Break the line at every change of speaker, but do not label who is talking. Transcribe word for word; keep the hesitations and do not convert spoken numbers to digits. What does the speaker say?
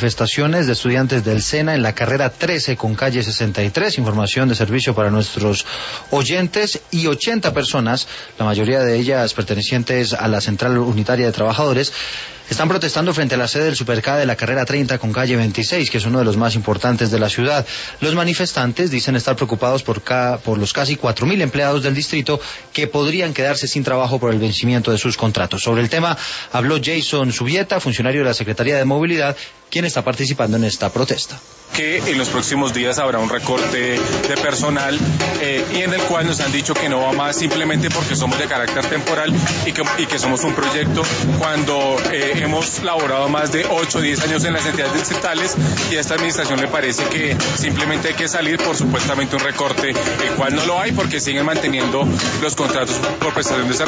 manifestaciones de estudiantes del SENA en la carrera trece con calle sesenta y tres, información de servicio para nuestros oyentes, y ochenta personas, la mayoría de ellas pertenecientes a la Central Unitaria de Trabajadores, están protestando frente a la sede del Superca de la carrera treinta con calle veintiséis, que es uno de los más importantes de la ciudad. Los manifestantes dicen estar preocupados por, ca por los casi cuatro mil empleados del distrito que podrían quedarse sin trabajo por el vencimiento de sus contratos. Sobre el tema habló Jason Subieta, funcionario de la Secretaría de Movilidad, quien está participando en esta protesta.
Que en los próximos días habrá un recorte de personal eh, y en el cual nos han dicho que no va más simplemente porque somos de carácter temporal y que, y que somos un proyecto cuando eh, hemos laborado más de ocho o diez años en las entidades distritales, y a esta administración le parece que simplemente hay que salir por supuestamente un recorte, el cual no lo hay porque siguen manteniendo los contratos por prestación de servicios.